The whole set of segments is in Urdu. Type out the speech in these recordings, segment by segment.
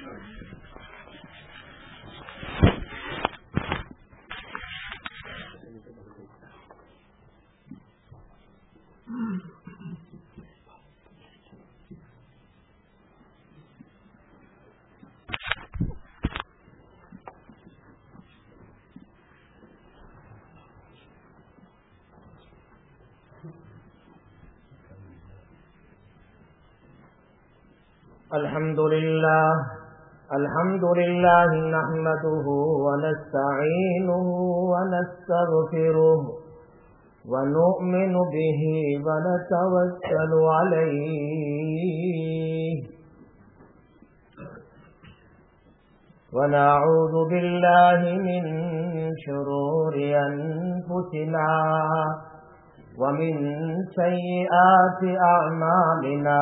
الحمد لله نحمده ونستعينه ونستغفره ونؤمن به ونتوكل عليه ونعوذ بالله من شرور أنفسنا ومن سيئات أعمالنا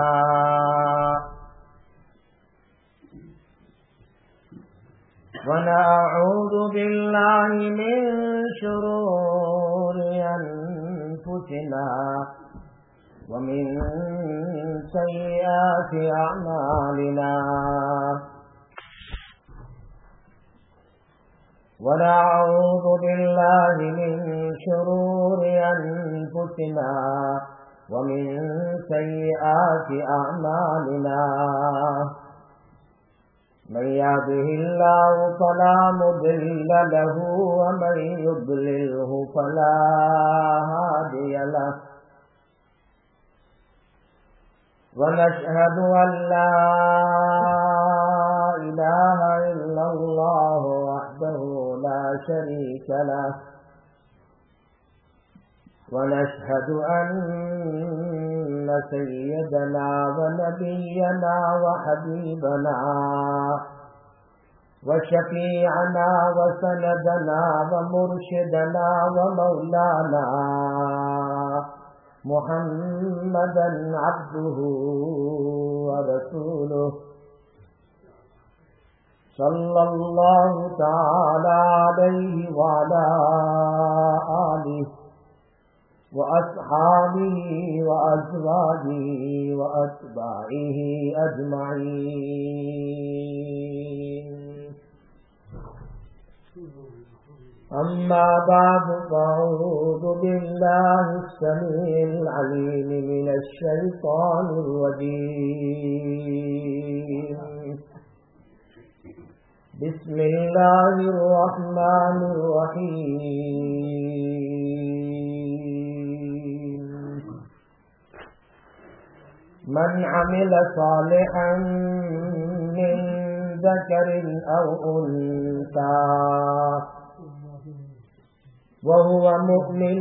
ونعوذ بالله من شرور أنفسنا ومن سيئات أعمالنا ونعوذ بالله من شرور أنفسنا ومن سيئات أعمالنا من يهده الله فلا مضل له ومن يضلله فلا هادي له ونشهد أن لا إله إلا الله وحده لا شريك له ونشهد أن سيدنا ونبينا وحبيبنا وشفيعنا وسندنا ومرشدنا ومولانا محمدا عبده ورسوله صلى الله تعالى عليه وعلى آله وأصحابه وأزواجه وأتباعه أجمعين أما بعد فأعوذ بالله السميع العليم من الشيطان الرجيم بسم الله الرحمن الرحيم من عمل صالحا من ذكر أو أنثى وهو مؤمن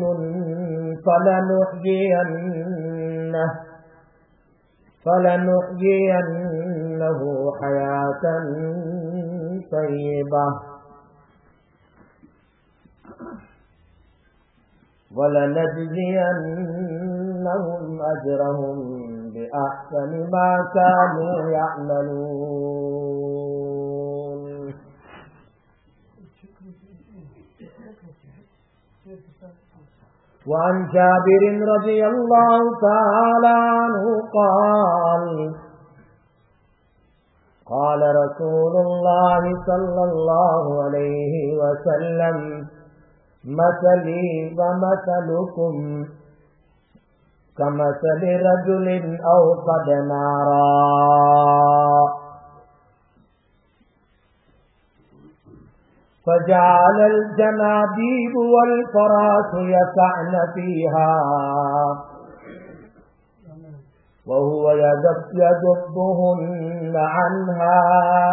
فلنحيينه حياة طيبة ولنجزينهم أجرهم بأحسن ما كانوا يعملون. وعن جابر رضي الله تعالى عنه قال رسول الله صلى الله عليه وسلم مثلي ومثلكم كمثل رجل أوقد نارا فجعل الجناديب والفراش يسعن فيها وهو يذبهن عنها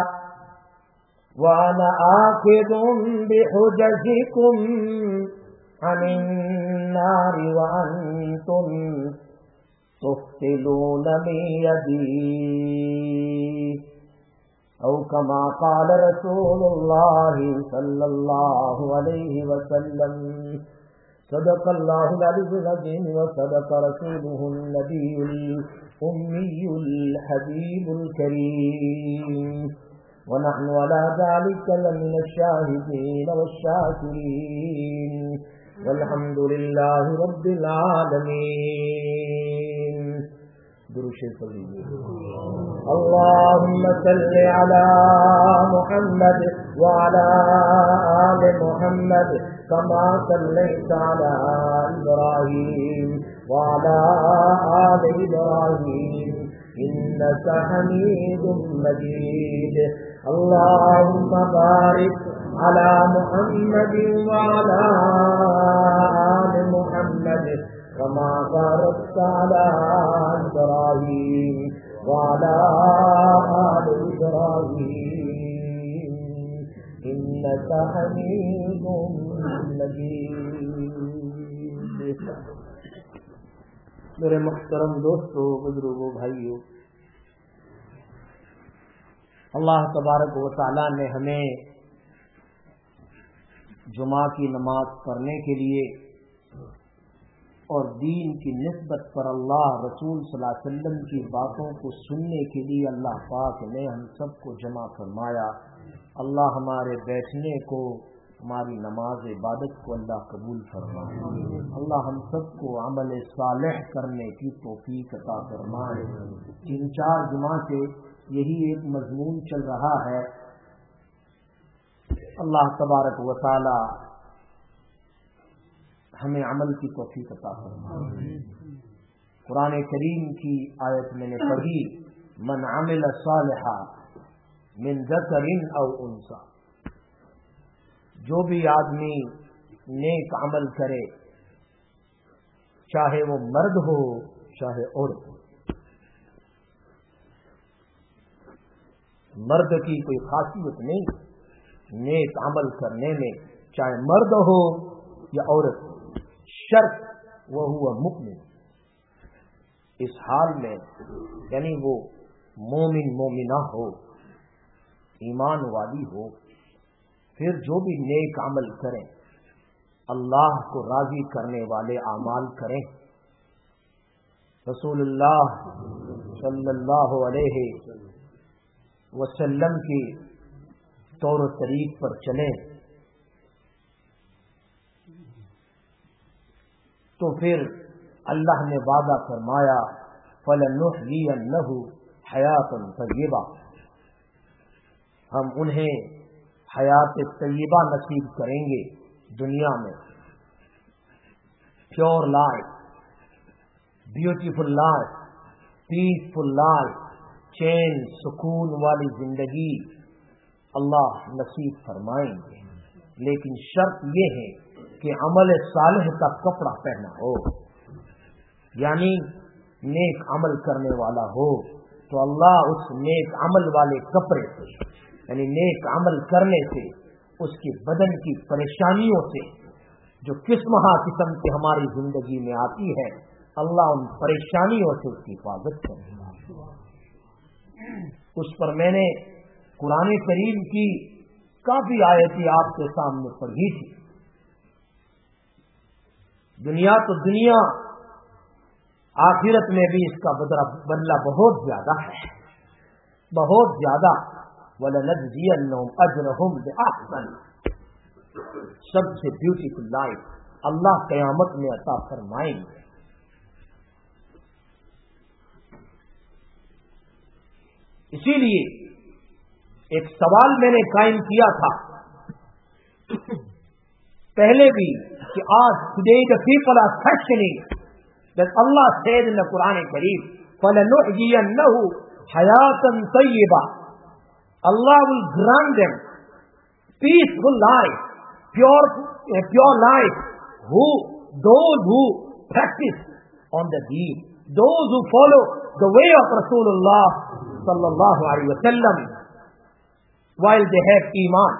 وأنا آخذ بحجزكم عن النار وأنتم تفتلون من يدي أو كما قال رسول الله صلى الله عليه وسلم. صدق الله العلي العظيم وصدق رسوله النبي الأمي الحبيب الكريم ونحن على ذلك لمن الشاهدين والشاكرين والحمد لله رب العالمين. درود شریف پڑھ لیجیے. اللهم صل على محمد وعلى آل محمد كما صليت على إبراهيم وعلى آل إبراهيم إنك حميد مجيد. اللهم بارك على محمد وعلى آل محمد كما باركت على إبراهيم وعلى آل إبراهيم إنك حميد مجيد. میرے محترم دوستو، بزرگوں، بھائیوں، اللہ تبارک و تعالی نے ہمیں جمعہ کی نماز پڑھنے کے لیے اور دین کی نسبت پر اللہ رسول صلی اللہ علیہ وسلم کی باتوں کو سننے کے لیے اللہ پاک نے ہم سب کو جمع فرمایا. اللہ ہمارے بیٹھنے کو، ہماری نماز عبادت کو اللہ قبول فرمائے. اللہ ہم سب کو عمل صالح کرنے کی توفیق عطا فرمائے. 3-4 جمعہ سے یہی ایک مضمون چل رہا ہے. اللہ تبارک و تعالی ہمیں عمل کی توفیق عطا فرمائے. قرآن کریم کی آیت میں نے پڑھی، من عمل صالحا من ذکر او انثی، جو بھی آدمی نیک عمل کرے، چاہے وہ مرد ہو چاہے عورت ہو. مرد کی کوئی خاصیت نہیں نیک عمل کرنے میں، چاہے مرد ہو یا عورت ہو، شرط وہ ہوا مؤمن. اس حال میں یعنی وہ مومن مومنہ ہو، ایمان والی ہو، پھر جو بھی نیک عمل کریں اللہ کو راضی کرنے والے اعمال کریں. رسول اللہ صلی اللہ علیہ وسلم کی طور و طریق پر چلیں تو پھر اللہ نے وعدہ فرمایا فَلَنُحْيِيَنَّهُ حَيَاةً طَيِّبَةً، ہم انہیں حیات طیبہ نصیب کریں گے دنیا میں. Pure life, beautiful life, peaceful life, چین سکون والی زندگی اللہ نصیب فرمائیں گے. لیکن شرط یہ ہے کہ عمل صالح کا کپڑا پہنا ہو، یعنی نیک عمل کرنے والا ہو تو اللہ اس نیک عمل والے کپڑے سے، یعنی نیک عمل کرنے سے اس کی بدن کی پریشانیوں سے جو قسم کی ہماری زندگی میں آتی ہے، اللہ ان پریشانیوں سے اس کی حفاظت کرے. اس پر میں نے قرآن کریم کی کافی آیتیں آپ کے سامنے پڑھی تھی. دنیا تو دنیا، آخرت میں بھی اس کا بدلہ بہت زیادہ ہے، بہت زیادہ. وَلَنَجْزِيَنَّهُمْ أَجْرَهُمْ بِأَحْسَنِ، سب سے بیوٹیفل لائف اللہ قیامت میں عطا فرمائیں گے. اسی لیے ایک سوال میں نے قائم کیا تھا پہلے بھی کہ آج today the people are questioning that Allah said in the Quran Kareem فَلَنُحْيِيَنَّهُ حَيَاةً طَيِّبَةً، Allah will grant them peaceful life, pure life, those who practice on the deen, those who follow the way of Rasulullah sallallahu alaihi wasallam while they have iman.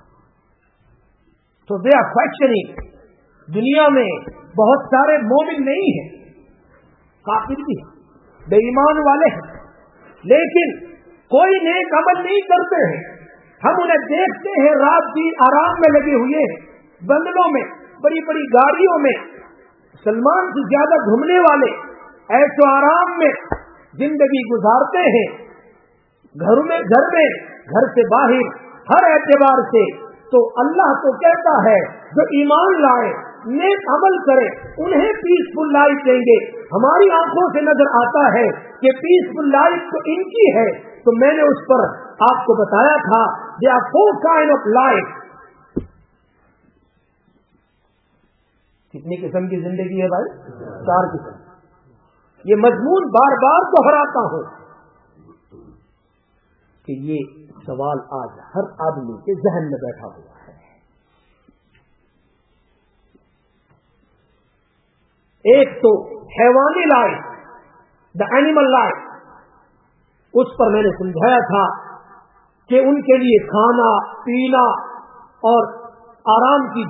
So they are questioning. دنیا میں بہت سارے مومن نہیں ہیں، کافر بھی ہیں، بے ایمان والے ہیں، لیکن کوئی نیک عمل نہیں کرتے ہیں. ہم انہیں دیکھتے ہیں رات دن آرام میں لگے ہوئے ہیں، بنگلوں میں، بڑی بڑی گاڑیوں میں، سلمان سے زیادہ گھومنے والے، ایسو آرام میں زندگی گزارتے ہیں. گھر میں، گھر سے باہر، ہر اعتبار سے. تو اللہ تو کہتا ہے جو ایمان لائے नेक अमल करें उन्हें पीसफुल लाइफ देंगे। हमारी आंखों से नजर आता है कि पीसफुल लाइफ तो इनकी है, तो मैंने उस पर आपको बताया था they are 4 kind of life. कितनी किस्म की जिंदगी है भाई? 4 किस्म। ये मजमून बार बार दोहराता हूं कि ये सवाल आज हर आदमी के जहन में बैठा हुआ है। एक तो हैवानी लाइफ, द एनिमल लाइफ, उस पर मैंने समझाया था कि उनके लिए खाना पीना और आराम की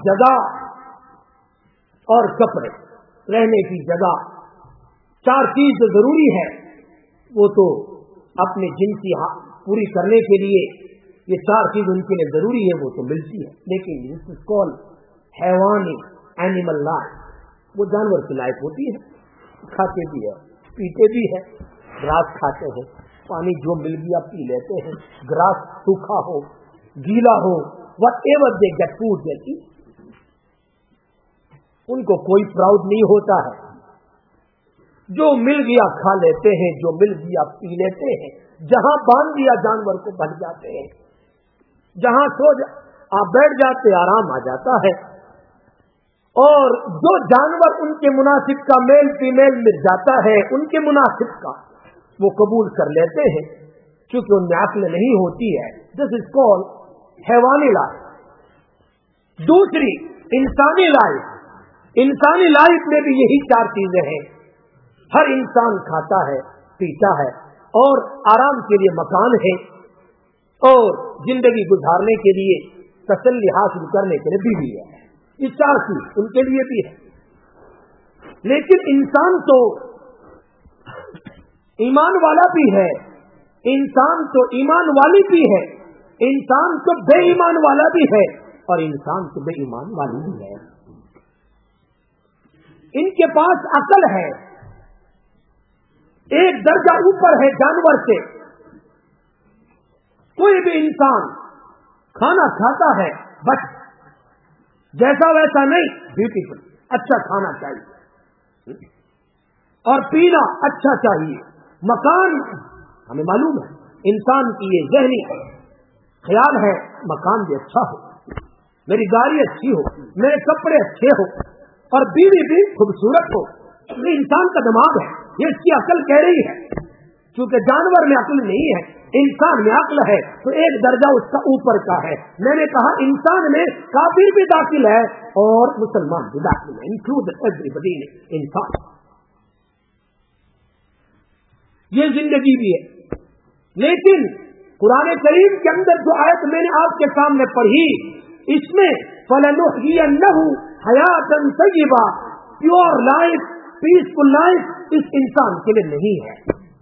जगह और कपड़े, रहने की जगह, 4 चीज जो जरूरी है वो तो अपने जिनसी पूरी करने के लिए ये 4 चीज उनके लिए जरूरी है, वो तो मिलती है। लेकिन दिस इज कॉल्ड हैवानी एनिमल लाइफ, वो जानवर की लाइफ होती है, खाते भी है पीते भी है, घास खाते हैं, पानी जो मिल गया पी लेते हैं, ग्रास सूखा हो गीला हो, whatever they get food they eat. उनको कोई प्राउड नहीं होता है, जो मिल गया खा लेते हैं, जो मिल गया पी लेते हैं, जहां बांध दिया जानवर को बंध जाते हैं, जहां आप बैठ जाते आराम आ जाता है, और जो जानवर उनके मुनासिब का मेल फीमेल मिल जाता है, उनके मुनासिब का वो कबूल कर लेते हैं, क्योंकि उनमें अक्ल नहीं होती है। दिस इज कॉल्ड हैवानी लाइफ। दूसरी इंसानी लाइफ, इंसानी लाइफ में भी यही 4 चीजें हैं। हर इंसान खाता है पीता है और आराम के लिए मकान है और जिंदगी गुजारने के लिए तसल्ली हासिल करने के लिए बीवी है। ये 4 चीज उनके लिए भी है। लेकिन इंसान तो ईमान वाला भी है, इंसान तो ईमान वाली भी है, इंसान तो बेईमान वाला भी है और इंसान तो बेईमान वाली भी है। इनके पास अकल है, एक दर्जा ऊपर है जानवर से। कोई भी इंसान खाना खाता है बस जैसा वैसा नहीं, ब्यूटीफुल अच्छा खाना चाहिए और पीना अच्छा चाहिए, मकान हमें मालूम है इंसान की ये जहनी ख्याल है मकान भी अच्छा हो, मेरी गाड़ी अच्छी हो, मेरे कपड़े अच्छे हो और बीवी भी खूबसूरत हो। ये इंसान का दिमाग है, ये इसकी अकल कह रही है। क्योंकि जानवर में अकल नहीं है, इंसान में अकल है, तो एक दर्जा उसका ऊपर का है। मैंने कहा इंसान में काफिर भी दाखिल है और मुसलमान भी दाखिल है, इंक्लूड एवरीबॉडी इंसान। ये जिंदगी भी है। लेकिन कुरान करीम के अंदर जो आयत मैंने आपके सामने पढ़ी, इसमें फलनुहयिन्नहु हयातन तय्यबा, प्योर लाइफ पीसफुल लाइफ इस इंसान के लिए नहीं है।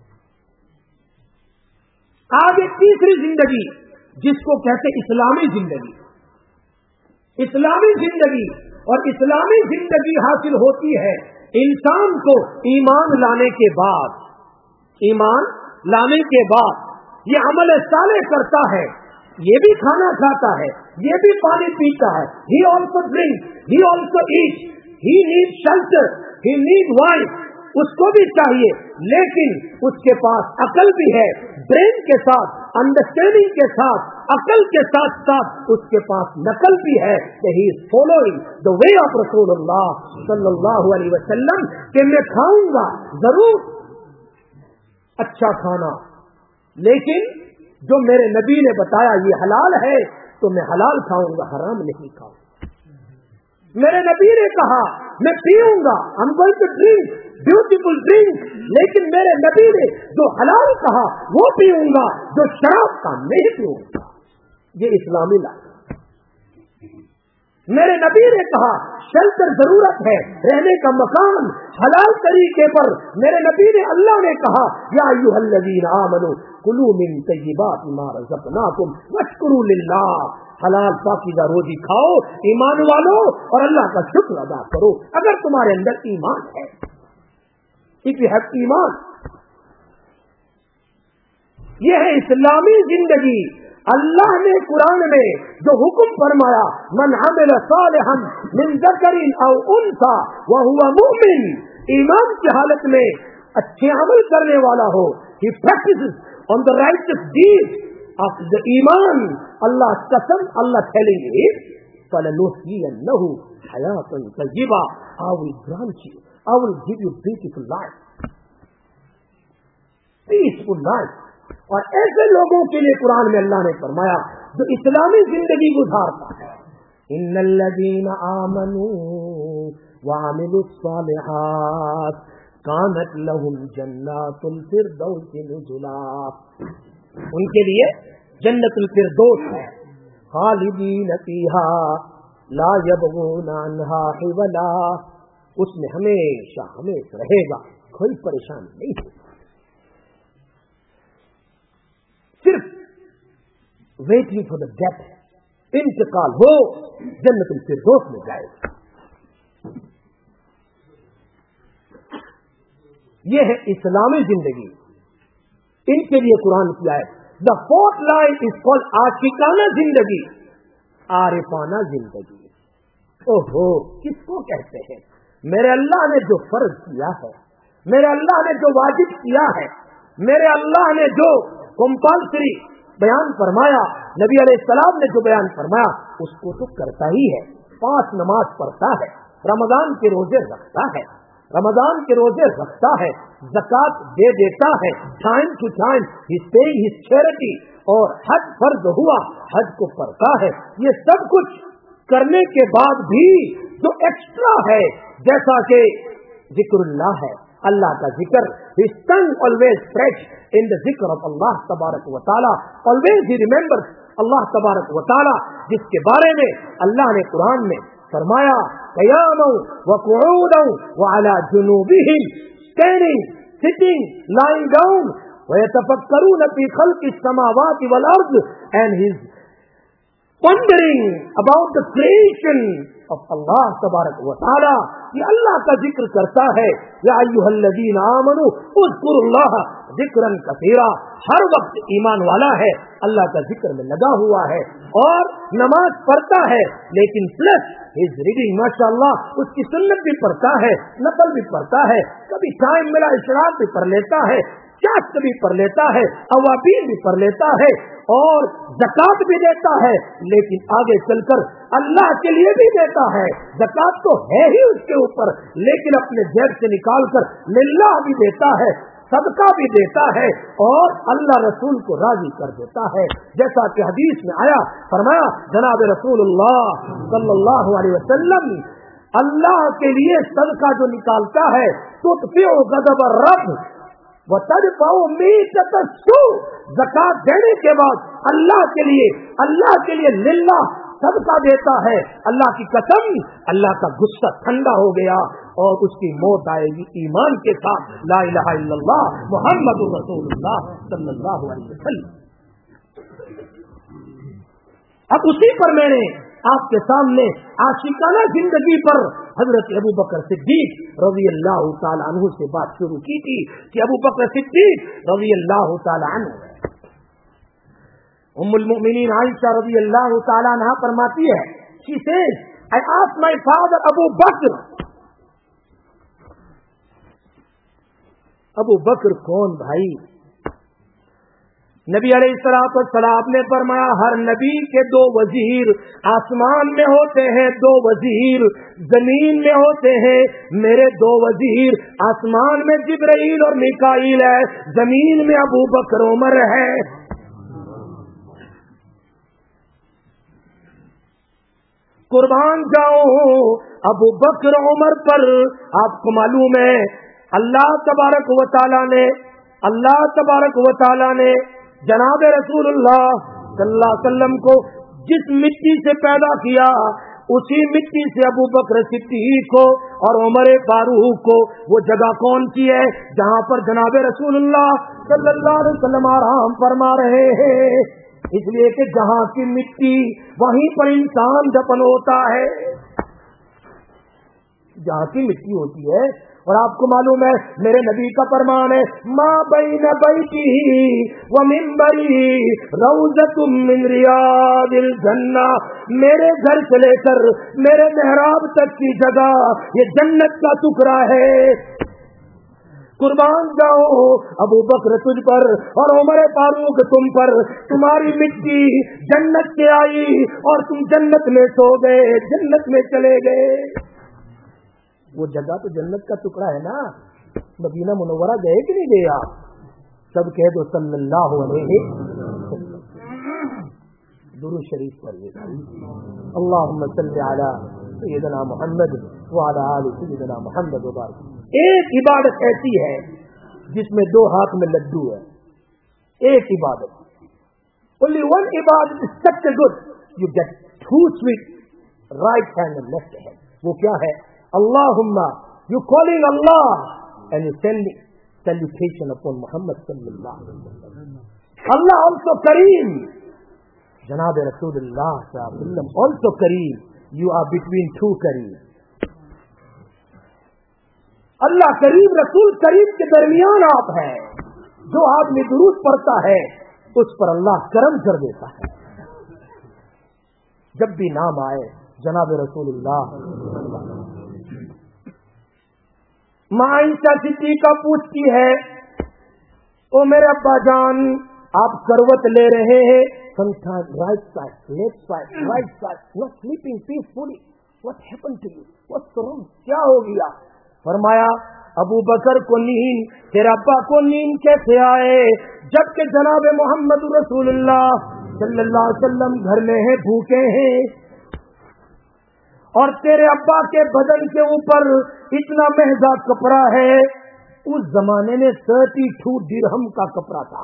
आगे तीसरी जिंदगी जिसको कहते इस्लामी जिंदगी, इस्लामी जिंदगी और इस्लामी जिंदगी हासिल होती है इंसान को ईमान लाने के बाद। ईमान लाने के बाद ये अमल साले करता है, ये भी खाना खाता है, ये भी पानी पीता है, he also drink, he also eat, he need shelter, he need wife, उसको भी चाहिए, लेकिन उसके पास अकल भी है, ब्रेन के साथ अंडरस्टैंडिंग के साथ अकल के साथ साथ उसके पास नकल भी है कि he is following the way of रसूलुल्लाह सल्लल्लाहु अलैहि वसल्लम, कि मैं खाऊंगा जरूर अच्छा खाना, लेकिन जो मेरे नबी ने बताया ये हलाल है तो मैं हलाल खाऊंगा, हराम नहीं खाऊंगा। मेरे नबी ने कहा मैं पीऊंगा, I'm going to drink beautiful drink, लेकिन मेरे नबी ने जो हलाल कहा वो पीऊंगा, जो शराब का नहीं पीऊंगा। ये इस्लामी लाइफ। मेरे नबी ने कहा शेल्टर जरूरत है, रहने का मकान हलाल तरीके पर। मेरे नबी ने अल्लाह ने कहा या अय्युहल्लज़ीना आमनू कुलू मिन तय्यिबाति मा रज़क़नाकुम वश्कुरू लिल्लाह, हलाल पाकीज़ा रोजी खाओ ईमान वालों और अल्लाह का शुक्र अदा करो अगर तुम्हारे अंदर ईमान है। इफ यू हैव ईमान, यह है इस्लामी जिंदगी। اللہ نے قرآن میں جو حکم فرمایا من عمل صالحا من ذکر او انثى وهو مؤمن، ایمان کی حالت میں اچھے عمل کرنے والا ہو، he practices on the righteous deeds of the iman. Allah qasam, Allah telling him فَلَنُحْيِيَنَّهُ حَيَاةً طَيِّبَةً, I will grant you, I will give you beautiful life, peaceful life. اور ایسے لوگوں کے لیے قرآن میں اللہ نے فرمایا جو اسلامی زندگی گزارتا ہے، ان الذین آمنوا وعملوا الصالحات کانت لهم جنات الفردوس نزلا، ان کے لیے جنت الفردوس ہے، خالدین فیہا لا یبغون عنہا حولا، اس میں ہمیشہ ہمیشہ رہے گا، کوئی پریشان نہیں ہے، صرف ویٹنگ فار دا ڈیتھ، انتقال ہو جنت الفردوس میں جائے گا۔ یہ ہے اسلامی زندگی، ان کے لیے قرآن کی آیت۔ The fourth line is called عاشقانہ زندگی، عارفانہ زندگی۔ اوہو، کس کو کہتے ہیں؟ میرے اللہ نے جو فرض کیا ہے، میرے اللہ نے جو واجب کیا ہے، میرے اللہ نے جو کمپلسری بیان فرمایا، نبی علیہ السلام نے جو بیان فرمایا اس کو تو کرتا ہی ہے، 5 نماز پڑھتا ہے، رمضان کے روزے رکھتا ہے، رمضان کے روزے رکھتا ہے، زکات دے دیتا ہے، time to time he is paying his charity, اور حج فرض ہوا حج کو پڑھتا ہے۔ یہ سب کچھ کرنے کے بعد بھی جو ایکسٹرا ہے، جیسا کہ ذکر اللہ ہے، اللہ کا ذکر، his tongue always fresh in the ذکر of Allah تبارک و تعالی، always he remembers اللہ تبارک و تعالی، جس کے بارے میں اللہ نے قرآن میں فرمایا قیاما وقعودا وعلی جنوبہم، standing, sitting, lying down، ویتفکرون فی خلق السماوات والارض، and he is pondering about the creation of Allah تبارک و تعالی۔ یہ اللہ کا ذکر کرتا ہے، یا ایھا الذین آمنوا اذکروا اللہ ذکرا کثیرا، ہر وقت ایمان والا ہے، اللہ کا ذکر میں لگا ہوا ہے اور نماز پڑھتا ہے، لیکن پلس ہز ریڈنگ، ماشاء اللہ اس کی سنت بھی پڑھتا ہے، نفل بھی پڑھتا ہے، کبھی ٹائم ملا اشراق بھی پڑھ لیتا ہے، چاٹ بھی پڑھ لیتا ہے، اوابین بھی پڑھ لیتا ہے، اور زکات بھی دیتا ہے، لیکن آگے چل کر اللہ کے لیے بھی دیتا ہے۔ زکات تو ہے ہی اس کے اوپر، لیکن اپنے جیب سے نکال کر للہ بھی دیتا ہے، صدقہ بھی دیتا ہے، اور اللہ رسول کو راضی کر دیتا ہے، جیسا کہ حدیث میں آیا، فرمایا جناب رسول اللہ صلی اللہ علیہ وسلم، اللہ کے لیے صدقہ جو نکالتا ہے تطفئ غضب الرب وتدفع میتۃ السوء، زکات دینے کے بعد اللہ کے لیے للہ صدقہ دیتا ہے، اللہ کی قسم اللہ کا غصہ ٹھنڈا ہو گیا اور اس کی موت آئے گی ایمان کے ساتھ، لا الہ الا اللہ محمد رسول اللہ صلی اللہ علیہ وسلم۔ اب اسی پر میں نے آپ کے سامنے عاشقانہ زندگی پر حضرت ابو بکر صدیق رضی اللہ تعالی عنہ سے بات شروع کی تھی کہ ابو بکر صدیق رضی اللہ تعالی عنہ، ام المؤمنین عائشہ رضی اللہ تعالی عنہ فرماتی ہے، she says I asked my father Abu Bakr، ابو بکر کون بھائی؟ نبی علیہ الصلوۃ والسلام نے فرمایا ہر نبی کے 2 وزیر آسمان میں ہوتے ہیں، 2 وزیر زمین میں ہوتے ہیں، میرے 2 وزیر آسمان میں جبرائیل اور میکائیل ہے، زمین میں ابو بکر عمر ہے۔ قربان جاؤ ابو بکر عمر پر، آپ کو معلوم ہے اللہ تبارک و تعالی نے جناب رسول اللہ صلی اللہ علیہ وسلم کو جس مٹی سے پیدا کیا، اسی مٹی سے ابو بکر صدیق کو اور عمر فاروق کو وہ جگہ کون سی ہے جہاں پر جناب رسول اللہ صلی اللہ علیہ وسلم آرام فرما رہے ہیں، اس لیے کہ جہاں کی مٹی وہیں پر انسان دفن ہوتا ہے، جہاں کی مٹی ہوتی ہے اور آپ کو معلوم ہے میرے نبی کا فرمان ہے ما بین بیتی و منبری روضۃ من ریاض الجنہ، میرے گھر سے لے کر میرے محراب تک کی جگہ یہ جنت کا ٹکڑا ہے۔ قربان جاؤ ابو بکر تجھ پر اور عمر فاروق تم پر، تمہاری مٹی جنت سے آئی اور تم جنت میں سو گئے، جنت میں چلے گئے۔ وہ جگہ تو جنت کا ٹکڑا ہے نا۔ مدینہ منورہ گئے کہ نہیں گئے آپ؟ سب کہہ دو صلی اللہ علیہ وسلم۔ درود شریف پڑھیے اللہم صلی علی سیدنا محمد وعلی آل سیدنا محمد وبارک۔ ایک عبادت ایسی ہے جس میں دو ہاتھ میں لڈو ہے، ایک عبادت only one ibadat is such a good you get two sweet right hand and left hand۔ وہ کیا ہے؟ Allahumma you calling Allah and you sending salutation upon Muhammad sallallahu alaihi wasallam۔ Allah also Kareem, Janab Rasulullah sallallahu alaihi wasallam also Kareem, you are between two Kareem۔ اللہ کریم رسول کریم کے درمیان آپ ہیں۔ جو آدمی درود پڑھتا ہے اس پر اللہ کرم کر دیتا ہے۔ جب بھی نام آئے جناب رسول اللہ، ماں عائشہ صدیقہ پوچھتی ہے او میرے ابا جان آپ کروٹ لے رہے ہیں، sometimes right side, left side, right side, not sleeping peacefully, what happened to you, what's wrong، کیا ہو گیا؟ فرمایا ابو بکر کو نیند، تیرے ابا کو نیند کیسے آئے جبکہ جناب محمد رسول اللہ صلی اللہ علیہ وسلم گھر میں ہیں، بھوکے ہیں، اور تیرے ابا کے بدن کے اوپر اتنا مہنگا کپڑا ہے۔ اس زمانے میں 32 درہم کا کپڑا تھا،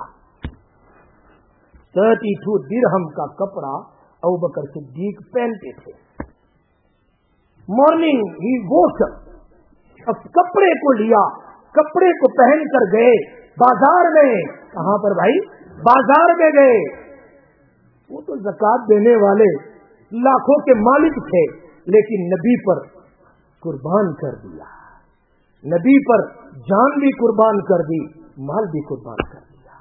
32 درہم کا کپڑا ابو بکر صدیق پہنتے تھے۔ مارننگ ہی ووک اب کپڑے کو لیا، کپڑے کو پہن کر گئے بازار میں۔ کہاں پر بھائی؟ بازار میں گئے۔ وہ تو زکات دینے والے لاکھوں کے مالک تھے، لیکن نبی پر قربان کر دیا، نبی پر جان بھی قربان کر دی، مال بھی قربان کر دیا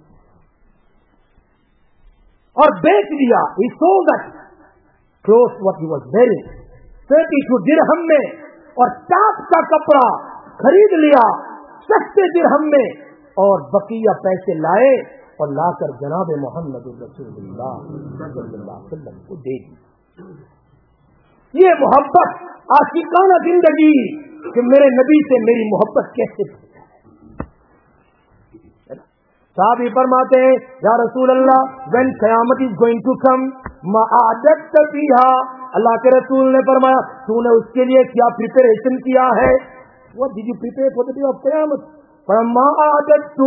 اور بیچ دیا۔ He sold that clothes what he was wearing 32 درہم میں، اور ٹاپ کا کپڑا خرید لیا سستے درہم میں، اور بقیہ پیسے لائے اور لا کر جناب محمد رسول اللہ صلی اللہ علیہ وسلم کو دے دی۔ یہ محبت عاشقانہ زندگی کہ میرے نبی سے میری محبت کیسے تھی۔ صحابی فرماتے ہیں یا رسول اللہ when قیامت is going to come ما اعددت فیها، اللہ کے رسول نے فرمایا تو نے اس کے لیے کیا پریپریشن کیا ہے؟ What did you prepare for the day of قیامت؟ فما اعددت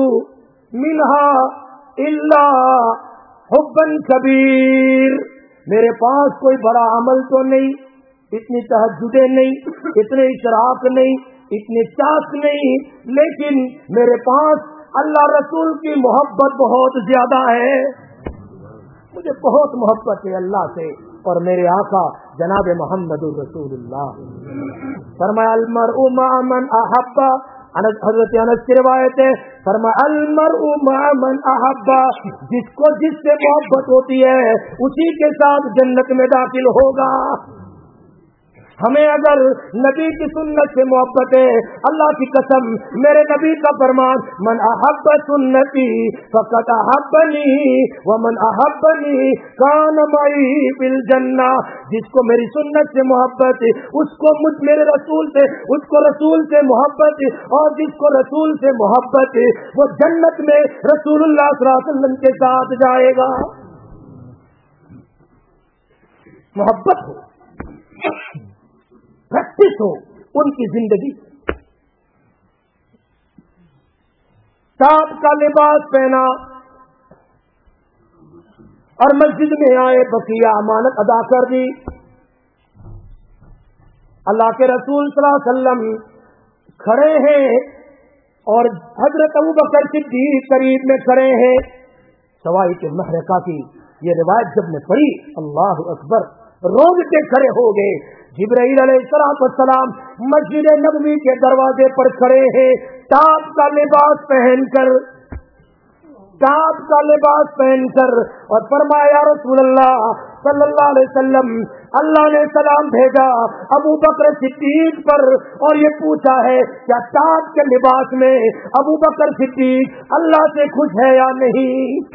منها الا حبا کبیر، میرے پاس کوئی بڑا عمل تو نہیں، اتنی تہجدیں نہیں، اتنے اشراق نہیں، اتنے چاک نہیں، لیکن میرے پاس اللہ رسول کی محبت بہت زیادہ ہے۔ مجھے بہت محبت ہے اللہ سے اور میرے آقا جناب محمد رسول اللہ۔ فرمایا المرء مع من احب، حضرت انس کی روایت ہے، فرمایا المرء مع من احب، جس کو جس سے محبت ہوتی ہے اسی کے ساتھ جنت میں داخل ہوگا۔ ہمیں اگر نبی کی سنت سے محبت ہے، اللہ کی قسم میرے نبی کا فرمان من احب سنتی فقد احبنی ومن احبنی کان معی فی الجنہ، جس کو میری سنت سے محبت ہے اس کو میرے رسول سے، اس کو رسول سے محبت ہے، اور جس کو رسول سے محبت ہے وہ جنت میں رسول اللہ صلی اللہ علیہ وسلم کے ساتھ جائے گا۔ محبت ہو، پریکٹس ہو ان کی زندگی، صاحب کا لباس پہنا اور مسجد میں آئے، بقیہ امانت ادا کر دی۔ اللہ کے رسول صلی اللہ علیہ وسلم کھڑے ہیں اور حضرت ابوبکر صدیق قریب میں کھڑے ہیں۔ سوائے کے محرقہ کی یہ روایت جب میں پڑھی، اللہ اکبر، रोंगटे खड़े हो गए। जिब्राइल अलैहिस्सलाम मस्जिद नबवी के दरवाजे पर खड़े हैं, टाप का लिबास पहनकर और फरमाया या रसूल अल्लाह सल्लल्लाहु अलैहि वसल्लम, अल्लाह ने सलाम भेजा अबू बकर सिद्दीक पर और ये पूछा है क्या टाप के लिबास में अबू बकर सिद्दीक अल्लाह से खुश है या नहीं।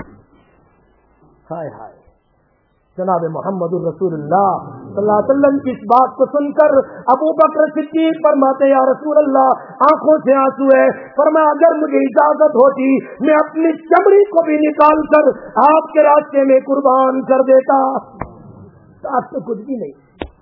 हाय हाय, जनाब मोहम्मदुर रसूलुल्लाह सल्लल्लाहु अलैहि वसल्लम की इस बात को सुनकर अबू बकर सिद्दीक फरमाते या रसूल अल्लाह आंखों से आंसू है। फरमाया अगर मुझे इजाजत होती मैं अपनी चमड़ी को भी निकाल कर आपके रास्ते में कुर्बान कर देता। आपसे कुछ भी नहीं।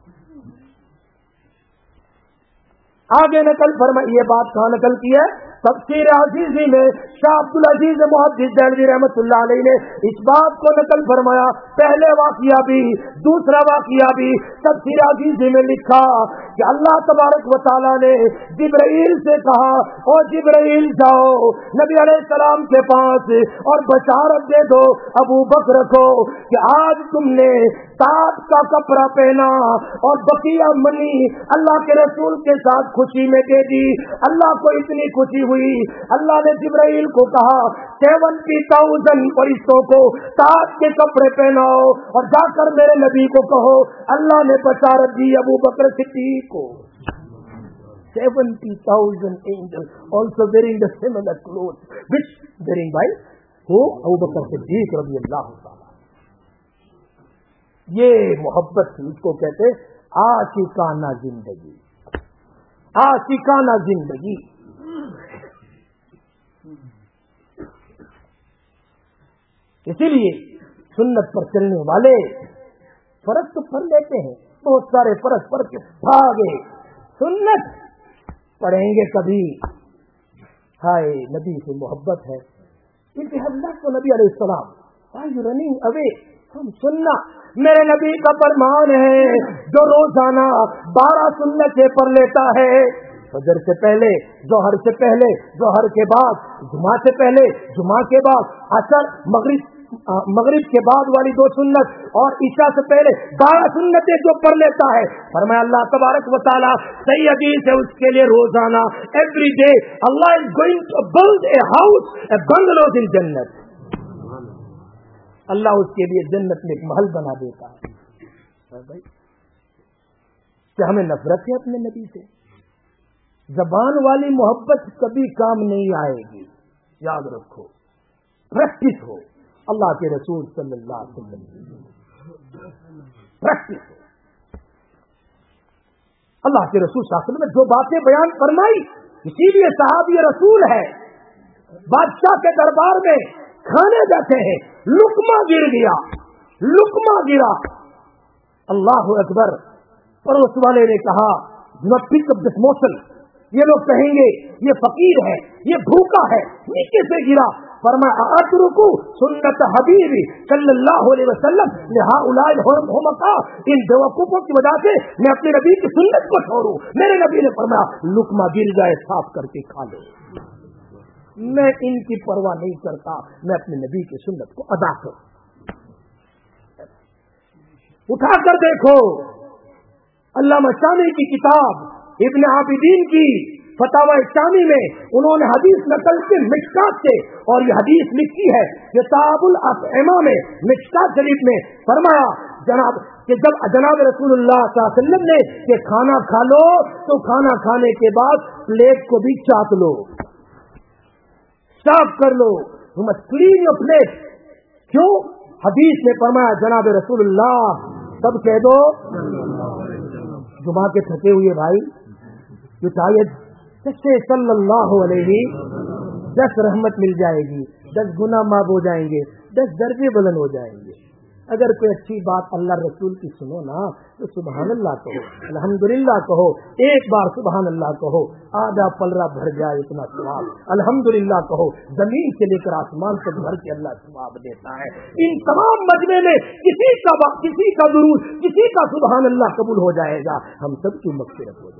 आगे नकल फरमाई, ये बात कहाँ नकल की है? तफसीर अजीजी में शाह अब्दुल अजीज मुहद्दिस देहलवी रहमतुल्लाह अलैह ने इस बात को नकल फरमाया। पहले वाक़िया भी दूसरा वाक़िया भी तफसीर अजीजी में लिखा कि अल्लाह तबारक व तआला ने जिब्राइल से कहा, ओ जिब्राइल जाओ नबी अलैहिस्सलाम के पास और बशारत दे दो अबू बकर को कि आज तुमने ताज का कपड़ा पहना और बकिया मनी अल्लाह के रसूल के साथ खुशी में दे दी। अल्लाह को इतनी खुशी हुई, अल्लाह ने जिब्राइल को कहा 70,000 फरिश्तों को ताज के कपड़े पहनाओ और जाकर मेरे नबी को कहो अल्लाह ने बशारत दी अबू बकर सिद्दीक को। 70,000 angels also wearing the similar clothes which wearing by who? Abu बकर सिद्दीक रज़ियल्लाहु ताला। ये मोहब्बत थी, इसको कहते आशिकाना जिंदगी। आशिकाना जिंदगी। इसीलिए सुन्नत पर चलने वाले फर्ज तो पढ़ लेते हैं, बहुत सारे फर्ज पढ़ के भागे, सुन्नत पढ़ेंगे कभी। हाय नबी से मोहब्बत है, नबी अलैहिस्सलाम, Why are you running away from सुन्ना? मेरे नबी का फरमान है जो रोजाना 12 सुन्नतें पढ़ लेता है, फजर से पहले, जोहर से पहले, जोहर के बाद, जुमा से पहले, जुमा के बाद, असर, मगरिब के बाद वाली 2 सुन्नत और ईशा से पहले 12 सुन्नतें जो पढ़ लेता है, फरमाया अल्लाह तबारक व तआला सही हदीस है उसके लिए रोजाना every day Allah is going to build a house, a bungalows in जन्नत। अल्लाह उसके लिए जन्नत में एक महल बना देता है। भाई क्या हमें नफरत है अपने नबी से? जबान वाली मोहब्बत कभी काम नहीं आएगी, याद रखो। प्रैक्टिस हो अल्लाह के रसूल सल्लल्लाहु अलैहि वसल्लम, प्रैक्टिस हो। अल्लाह के रसूल सल्लल्लाहु अलैहि वसल्लम ने जो बातें बयान फरमाई, इसीलिए सहाबी रसूल है, बादशाह के दरबार में खाने जाते हैं, लुकमा गिर गया, लुकमा गिरा, अल्लाह अकबर। पड़ोस वाले ने कहा पिक अप दिस मोशन, ये लोग कहेंगे ये फकीर है, ये भूखा है, नीचे से गिरा। फरमाया अतरुकु सुन्नत हबीबी सल्लल्लाहु अलैहि वसल्लम लिहाउलाई हुमका, इन बेवकूफों की वजह से मैं अपने नबी की सुन्नत को छोड़ूं। मेरे नबी ने फरमाया लुकमा गिर जाए साफ करके खा लो, मैं इनकी परवाह नहीं करता, मैं अपने नबी की सुन्नत को अदा करूं। उठाकर देखो अल्लामा शामी की किताब इब्न आबिदीन की फतावा शामी में उन्होंने हदीस नकल के मिशकात से, और ये हदीस लिखी है किताबुल अतइमा में, मिशकात शरीफ में फरमाया जनाब कि जब जनाब रसूलुल्लाह सल्लल्लाहु अलैहि वसल्लम ने कि खाना खा लो तो खाना खाने के बाद प्लेट को भी चाट लो, साफ कर लो, you must clean your plate. क्यों? हदीस में फरमाया जनाब रसूलुल्लाह, सब कह दो जुमा के थके हुए भाई, जो शायद सच्चे सल्लल्लाहु अलैहि 10 रहमत मिल जाएगी, 10 गुना माफ हो जाएंगे, 10 दर्जे बुलंद हो जाएंगे। अगर कोई अच्छी बात अल्लाह रसूल की सुनो ना तो सुबहान अल्लाह कहो, अल्हम्दुलिल्लाह कहो, एक बार सुबहान अल्लाह कहो, आधा पलरा भर जाए इतना सवाब, अल्हम्दुलिल्लाह कहो, जमीन से लेकर आसमान तक भर के अल्लाह सवाब देता है। इन तमाम मजमे में किसी का दुरूद, किसी का सुबहान अल्लाह कबूल हो जाएगा, हम सबकी मग़फ़िरत हो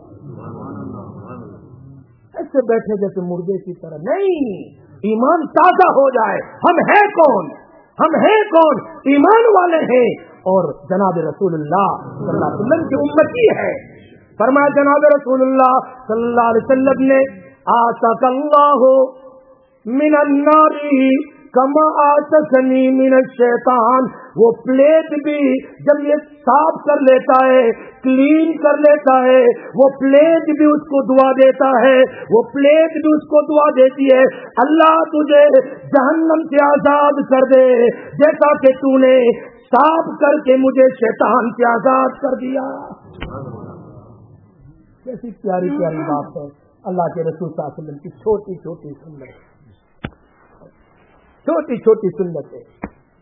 जाएगी। ऐसे बैठे जैसे मुर्दे की तरह नहीं, ईमान ताजा हो जाए। हम हैं कौन? हम हैं कौन? ईमान वाले हैं, اور جناب رسول اللہ صلی اللہ علیہ وسلم کی امتی ہے. فرمایا جناب رسول اللہ صلی اللہ علیہ وسلم نے آتاک اللہ من النار کما آتکنی من الشیطان. وہ پلیٹ بھی جب یہ صاف کر لیتا ہے, کلین کر لیتا ہے, وہ پلیٹ بھی اس کو دعا دیتا ہے, وہ پلیٹ بھی اس کو دعا دیتی ہے, اللہ تجھے جہنم سے آزاد کر دے جیسا کہ تو نے صاف کر کے مجھے شیطان سے آزاد کر دیا. کیسی پیاری پیاری بات ہے. اللہ کے رسول صلی اللہ علیہ وسلم کی چھوٹی چھوٹی سنت, چھوٹی چھوٹی سنت ہے.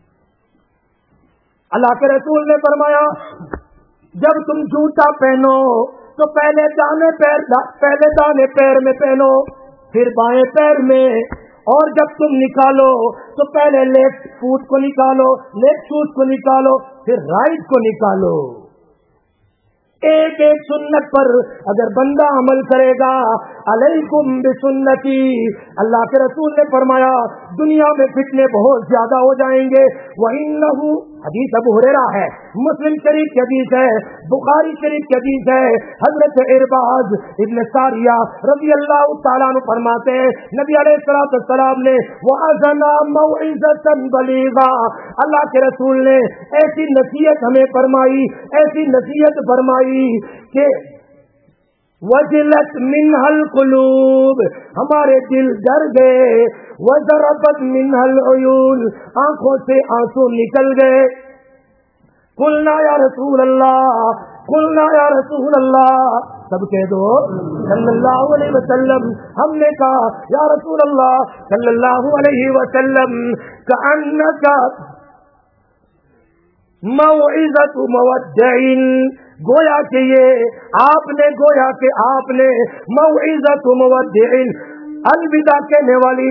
اللہ کے رسول نے فرمایا جب تم جوتا پہنو تو پہلے دانے پیر میں پہنو, پھر بائیں پیر میں, اور جب تم نکالو تو پہلے لیفٹ فوٹ کو نکالو, لیفٹ فوٹ کو نکالو, پھر رائٹ کو نکالو. ایک ایک سنت پر اگر بندہ عمل کرے گا, علیکم بسنتی, اللہ کے رسول نے فرمایا دنیا میں فتنے بہت زیادہ ہو جائیں گے. وَإِنَّهُ حدیث ابو ہریرہ ہے, مسلم شریف کی حدیث ہے, بخاری شریف کی حدیث ہے. حضرت ارباز ابن ساریہ رضی اللہ تعالیٰ عنہ فرماتے ہیں نبی علیہ الصلوۃ والسلام نے وَأَذَنَا مَوْعِظَةً بَلِيغًا, اللہ کے رسول نے ایسی نصیحت ہمیں فرمائی, ایسی نصیحت فرمائی کہ وجلت منها القلوب, ہمارے دل ڈر گئے, وضربت منها العیون, آنکھوں سے آنسو نکل گئے. قلنا یا رسول اللہ, قلنا یا رسول اللہ, سب کہہ دو صلی اللہ علیہ وسلم. ہم نے کہا یا رسول اللہ صلی اللہ علیہ وسلم کأنک موعظۃ مودع, گویا کہ یہ آپ نے موعظۃ مودع, الوداع کہنے والی.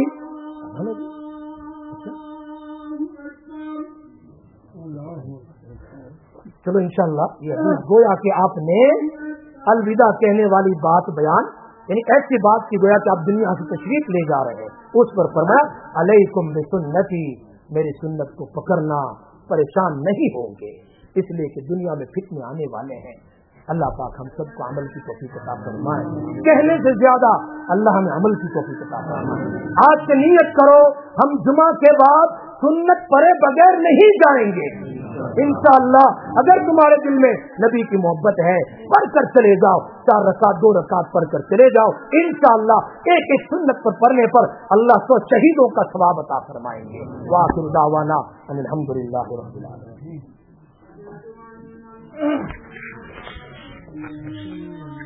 چلو انشاءاللہ یہ گویا کہ آپ نے الوداع کہنے والی بات بیان, یعنی ایسی بات کی گویا کہ آپ دنیا سے تشریف لے جا رہے ہیں, اس پر فرمایا علیکم بسنتی, میری سنت کو پکڑنا, پریشان نہیں ہوں گے, اس لیے کہ دنیا میں فتنے آنے والے ہیں. اللہ پاک ہم سب کو عمل کی توفیق عطا فرمائے, کہنے سے زیادہ اللہ ہمیں عمل کی توفیق عطا فرمائے. آج سے نیت کرو ہم جمعہ کے بعد سنت پڑھے بغیر نہیں جائیں گے انشاءاللہ. اگر تمہارے دل میں نبی کی محبت ہے پڑھ کر چلے جاؤ, 4 رکعت 2 رکعت پڑھ کر چلے جاؤ, انشاءاللہ ایک ایک سنت پر پڑھنے پر اللہ 100 شہیدوں کا ثواب عطا فرمائیں گے. وآخر دعوانا ان الحمدللہ رب العالمین.